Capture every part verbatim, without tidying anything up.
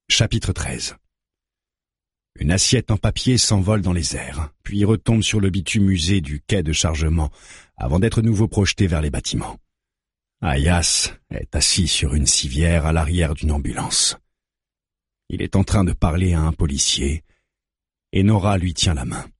Chapitre treize. Une assiette en papier s'envole dans les airs, puis retombe sur le bitume usé du quai de chargement, avant d'être nouveau projetée vers les bâtiments. Ayas est assis sur une civière à l'arrière d'une ambulance. Il est en train de parler à un policier, et Nora lui tient la main.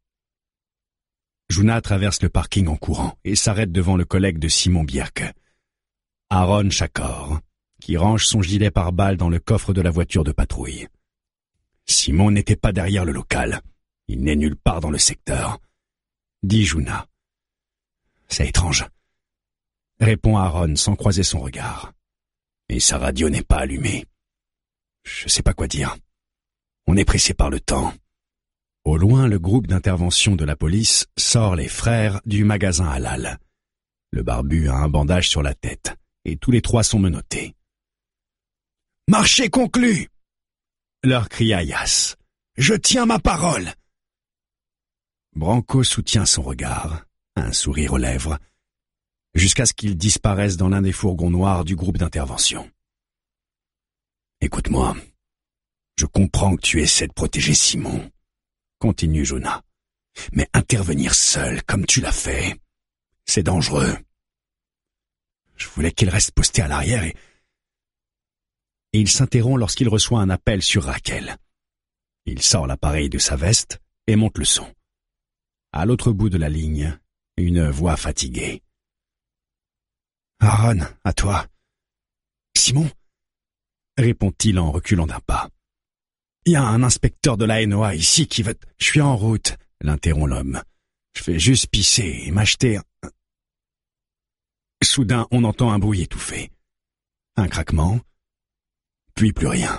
Juna traverse le parking en courant et s'arrête devant le collègue de Simon Bierk, Aaron Chakor, qui range son gilet pare-balles dans le coffre de la voiture de patrouille. Simon n'était pas derrière le local. Il n'est nulle part dans le secteur, dit Juna. C'est étrange, répond Aaron sans croiser son regard. Et sa radio n'est pas allumée. Je sais pas quoi dire. On est pressé par le temps. Au loin, le groupe d'intervention de la police sort les frères du magasin Halal. Le barbu a un bandage sur la tête, et tous les trois sont menottés. « Marché conclu !» leur crie Ayas. « Je tiens ma parole !» Branco soutient son regard, un sourire aux lèvres, jusqu'à ce qu'il disparaisse dans l'un des fourgons noirs du groupe d'intervention. « Écoute-moi, je comprends que tu essaies de protéger Simon, » continue Juna. « Mais intervenir seul, comme tu l'as fait, c'est dangereux. Je voulais qu'il reste posté à l'arrière et... » Et il s'interrompt lorsqu'il reçoit un appel sur Raquel. Il sort l'appareil de sa veste et monte le son. À l'autre bout de la ligne, une voix fatiguée. « Aaron, à toi. »« Simon ?» répond-il en reculant d'un pas. « Il y a un inspecteur de la N O A ici qui veut... »« Je suis en route, » l'interrompt l'homme. « Je fais juste pisser et m'acheter un... » Soudain, on entend un bruit étouffé. Un craquement, puis plus rien.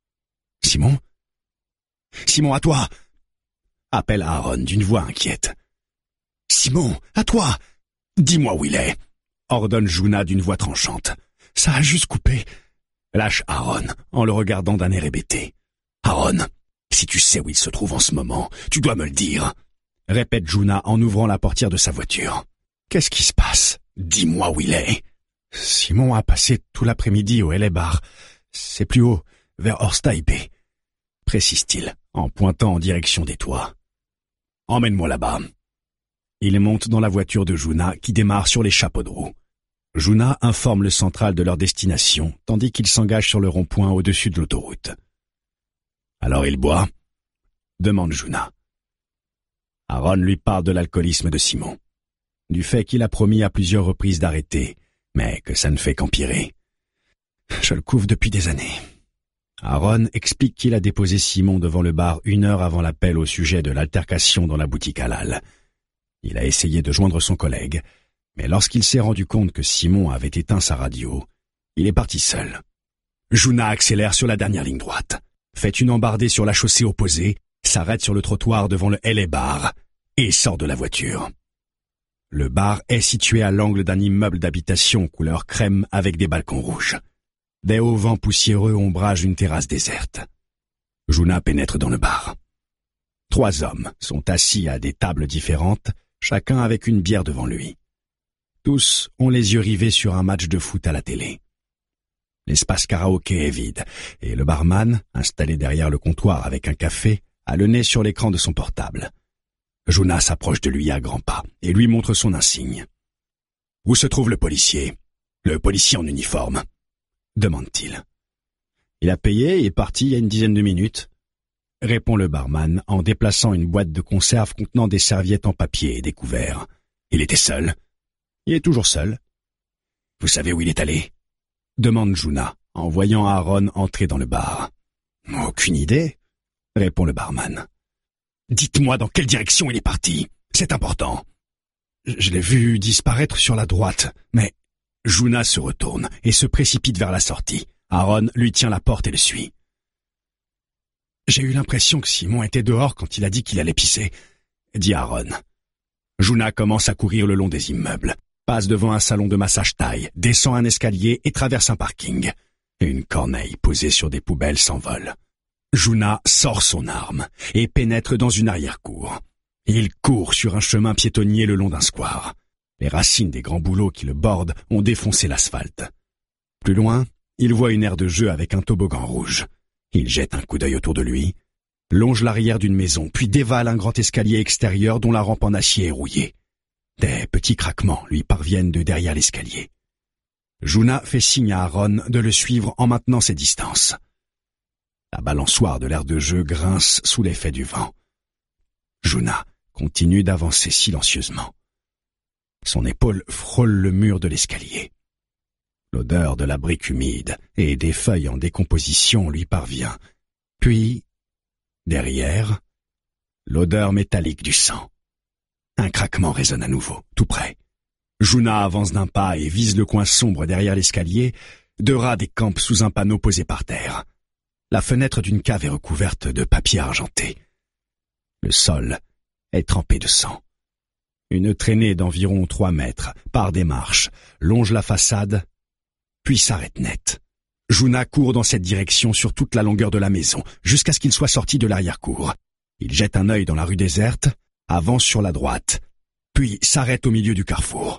« Simon ? Simon, à toi !» appelle Aaron d'une voix inquiète. « Simon, à toi ! Dis-moi où il est !» ordonne Juna d'une voix tranchante. « Ça a juste coupé. » Lâche Aaron en le regardant d'un air hébété. « Aaron, si tu sais où il se trouve en ce moment, tu dois me le dire !» répète Juna en ouvrant la portière de sa voiture. « Qu'est-ce qui se passe ? Dis-moi où il est !» Simon a passé tout l'après-midi au L A Bar. C'est plus haut, vers Horstaip, précise-t-il, en pointant en direction des toits. « Emmène-moi là-bas. » Il monte dans la voiture de Juna qui démarre sur les chapeaux de roue. Juna informe le central de leur destination, tandis qu'il s'engage sur le rond-point au-dessus de l'autoroute. « Alors il boit ?» demande Juna. Aaron lui parle de l'alcoolisme de Simon, du fait qu'il a promis à plusieurs reprises d'arrêter, mais que ça ne fait qu'empirer. Je le couvre depuis des années. Aaron explique qu'il a déposé Simon devant le bar une heure avant l'appel au sujet de l'altercation dans la boutique Halal. Il a essayé de joindre son collègue, mais lorsqu'il s'est rendu compte que Simon avait éteint sa radio, il est parti seul. Juna accélère sur la dernière ligne droite, fait une embardée sur la chaussée opposée, s'arrête sur le trottoir devant le L A Bar et sort de la voiture. Le bar est situé à l'angle d'un immeuble d'habitation couleur crème avec des balcons rouges. Des hauts vents poussiéreux ombragent une terrasse déserte. Juna pénètre dans le bar. Trois hommes sont assis à des tables différentes, chacun avec une bière devant lui. Tous ont les yeux rivés sur un match de foot à la télé. L'espace karaoké est vide, et le barman, installé derrière le comptoir avec un café, a le nez sur l'écran de son portable. Juna s'approche de lui à grands pas et lui montre son insigne. « Où se trouve le policier ? Le policier en uniforme ?» demande-t-il. « Il a payé et est parti il y a une dizaine de minutes, » répond le barman en déplaçant une boîte de conserve contenant des serviettes en papier et des couverts. « Il était seul ? » ?»« Il est toujours seul. »« Vous savez où il est allé ?» demande Juna en voyant Aaron entrer dans le bar. « Aucune idée, » répond le barman. « Dites-moi dans quelle direction il est parti, c'est important. »« Je l'ai vu disparaître sur la droite, mais... » Juna se retourne et se précipite vers la sortie. Aaron lui tient la porte et le suit. « J'ai eu l'impression que Simon était dehors quand il a dit qu'il allait pisser, » dit Aaron. Juna commence à courir le long des immeubles, passe devant un salon de massage thaï, descend un escalier et traverse un parking. Une corneille posée sur des poubelles s'envole. Juna sort son arme et pénètre dans une arrière-cour. Il court sur un chemin piétonnier le long d'un square. Les racines des grands bouleaux qui le bordent ont défoncé l'asphalte. Plus loin, il voit une aire de jeu avec un toboggan rouge. Il jette un coup d'œil autour de lui, longe l'arrière d'une maison, puis dévale un grand escalier extérieur dont la rampe en acier est rouillée. Des petits craquements lui parviennent de derrière l'escalier. Juna fait signe à Aaron de le suivre en maintenant ses distances. La balançoire de l'aire de jeu grince sous l'effet du vent. Juna continue d'avancer silencieusement. Son épaule frôle le mur de l'escalier. L'odeur de la brique humide et des feuilles en décomposition lui parvient. Puis, derrière, l'odeur métallique du sang. Un craquement résonne à nouveau, tout près. Juna avance d'un pas et vise le coin sombre derrière l'escalier. Deux rats décampent sous un panneau posé par terre. La fenêtre d'une cave est recouverte de papier argenté. Le sol est trempé de sang. Une traînée d'environ trois mètres, part des marches, longe la façade, puis s'arrête net. Juna court dans cette direction sur toute la longueur de la maison, jusqu'à ce qu'il soit sorti de l'arrière-cour. Il jette un œil dans la rue déserte, avance sur la droite, puis s'arrête au milieu du carrefour.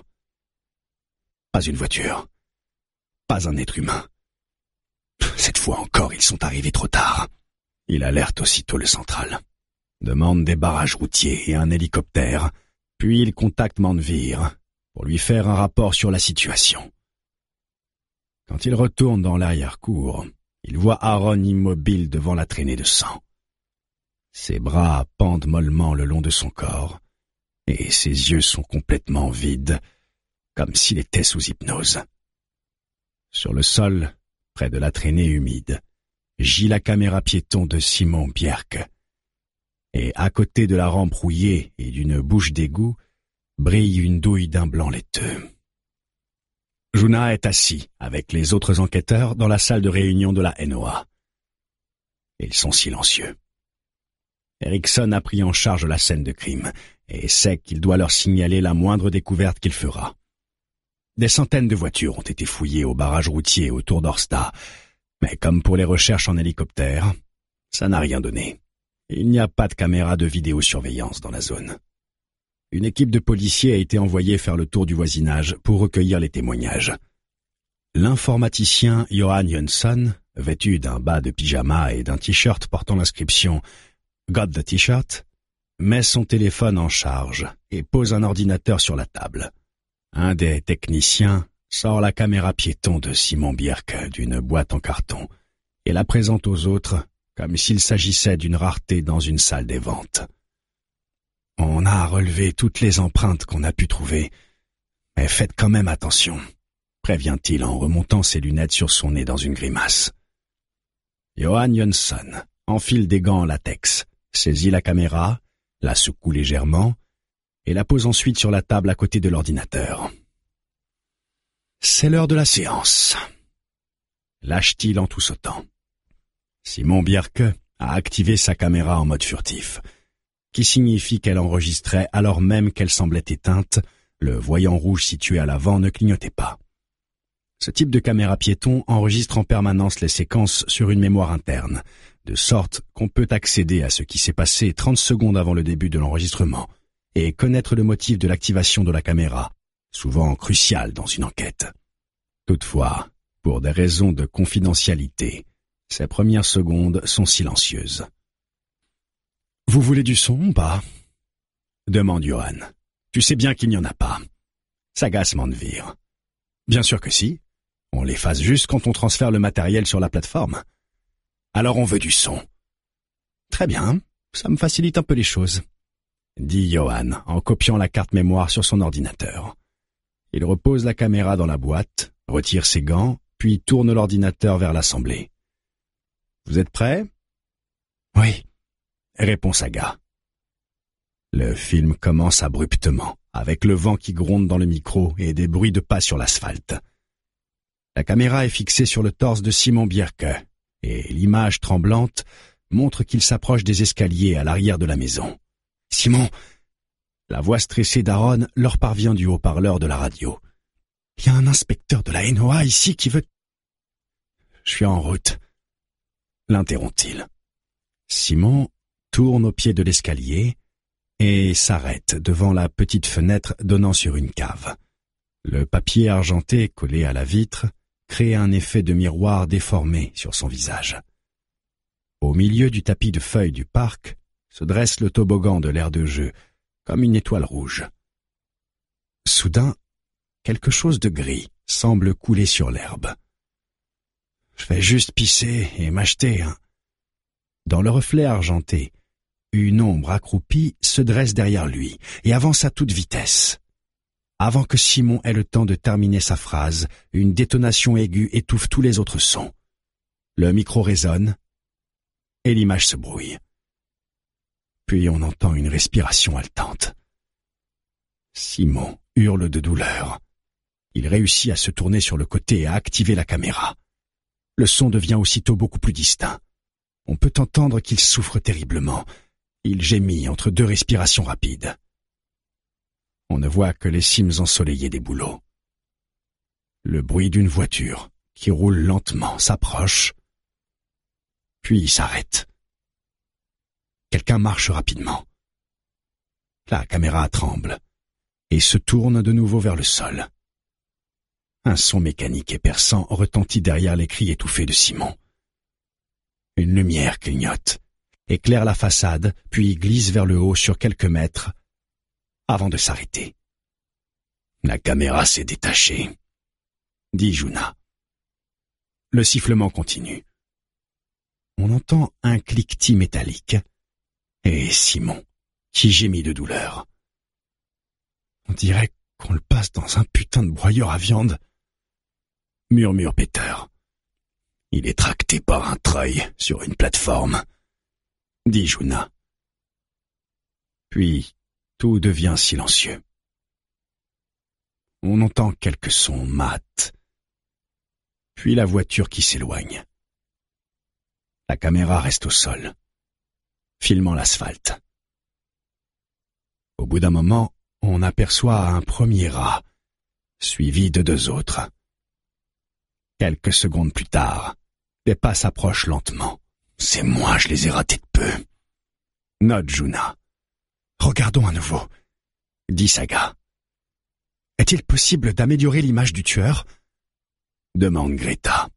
Pas une voiture, pas un être humain. Cette fois encore, ils sont arrivés trop tard. Il alerte aussitôt le central, demande des barrages routiers et un hélicoptère, puis il contacte Manvir pour lui faire un rapport sur la situation. Quand il retourne dans l'arrière-cour, il voit Aaron immobile devant la traînée de sang. Ses bras pendent mollement le long de son corps, et ses yeux sont complètement vides, comme s'il était sous hypnose. Sur le sol, près de la traînée humide, gît la caméra piéton de Simon Bjerke, et à côté de la rampe rouillée et d'une bouche d'égout, brille une douille d'un blanc laiteux. Juna est assis avec les autres enquêteurs dans la salle de réunion de la N O A. Ils sont silencieux. Erickson a pris en charge la scène de crime et sait qu'il doit leur signaler la moindre découverte qu'il fera. Des centaines de voitures ont été fouillées au barrage routier autour d'Orsta, mais comme pour les recherches en hélicoptère, ça n'a rien donné. Il n'y a pas de caméra de vidéosurveillance dans la zone. Une équipe de policiers a été envoyée faire le tour du voisinage pour recueillir les témoignages. L'informaticien Johan Jönsson, vêtu d'un bas de pyjama et d'un t-shirt portant l'inscription « Got the t-shirt », met son téléphone en charge et pose un ordinateur sur la table. Un des techniciens sort la caméra piéton de Simon Bjerke d'une boîte en carton et la présente aux autres comme s'il s'agissait d'une rareté dans une salle des ventes. On a relevé toutes les empreintes qu'on a pu trouver, mais faites quand même attention, prévient-il en remontant ses lunettes sur son nez dans une grimace. Johan Jönsson enfile des gants en latex, saisit la caméra, la secoue légèrement et la pose ensuite sur la table à côté de l'ordinateur. C'est l'heure de la séance, lâche-t-il en tout sautant. Simon Bjerke a activé sa caméra en mode furtif, qui signifie qu'elle enregistrait alors même qu'elle semblait éteinte, le voyant rouge situé à l'avant ne clignotait pas. Ce type de caméra piéton enregistre en permanence les séquences sur une mémoire interne, de sorte qu'on peut accéder à ce qui s'est passé trente secondes avant le début de l'enregistrement et connaître le motif de l'activation de la caméra, souvent crucial dans une enquête. Toutefois, pour des raisons de confidentialité, ces premières secondes sont silencieuses. « Vous voulez du son ou pas ?» demande Johan. « Tu sais bien qu'il n'y en a pas. » S'agace Manvir. « Bien sûr que si. On l'efface juste quand on transfère le matériel sur la plateforme. Alors on veut du son. »« Très bien, ça me facilite un peu les choses, » dit Johan en copiant la carte mémoire sur son ordinateur. Il repose la caméra dans la boîte, retire ses gants, puis tourne l'ordinateur vers l'assemblée. « Vous êtes prêts ?»« Oui. » répond Saga. Le film commence abruptement, avec le vent qui gronde dans le micro et des bruits de pas sur l'asphalte. La caméra est fixée sur le torse de Simon Bjerke, et l'image tremblante montre qu'il s'approche des escaliers à l'arrière de la maison. « Simon !» La voix stressée d'Aaron leur parvient du haut-parleur de la radio. « Il y a un inspecteur de la N O A ici qui veut... »« Je suis en route. » L'interrompt-il. Simon tourne au pied de l'escalier et s'arrête devant la petite fenêtre donnant sur une cave. Le papier argenté collé à la vitre crée un effet de miroir déformé sur son visage. Au milieu du tapis de feuilles du parc se dresse le toboggan de l'aire de jeu, comme une étoile rouge. Soudain, quelque chose de gris semble couler sur l'herbe. « Je vais juste pisser et m'acheter un... » Dans le reflet argenté, une ombre accroupie se dresse derrière lui et avance à toute vitesse. Avant que Simon ait le temps de terminer sa phrase, une détonation aiguë étouffe tous les autres sons. Le micro résonne et l'image se brouille. Puis on entend une respiration haletante. Simon hurle de douleur. Il réussit à se tourner sur le côté et à activer la caméra. Le son devient aussitôt beaucoup plus distinct. On peut entendre qu'il souffre terriblement. Il gémit entre deux respirations rapides. On ne voit que les cimes ensoleillées des bouleaux. Le bruit d'une voiture qui roule lentement s'approche, puis s'arrête. Quelqu'un marche rapidement. La caméra tremble et se tourne de nouveau vers le sol. Un son mécanique et perçant retentit derrière les cris étouffés de Simon. Une lumière clignote, éclaire la façade, puis glisse vers le haut sur quelques mètres, avant de s'arrêter. La caméra s'est détachée, dit Juna. Le sifflement continue. On entend un cliquetis métallique, et Simon, qui gémit de douleur. On dirait qu'on le passe dans un putain de broyeur à viande, murmure Peter. Il est tracté par un treuil sur une plateforme, dit Juna. Puis tout devient silencieux. On entend quelques sons mats, puis la voiture qui s'éloigne. La caméra reste au sol, filmant l'asphalte. Au bout d'un moment, on aperçoit un premier rat, suivi de deux autres. Quelques secondes plus tard, des pas s'approchent lentement. C'est moi, je les ai ratés de peu. Note Juna. Regardons à nouveau, dit Saga. Est-il possible d'améliorer l'image du tueur? Demande Greta.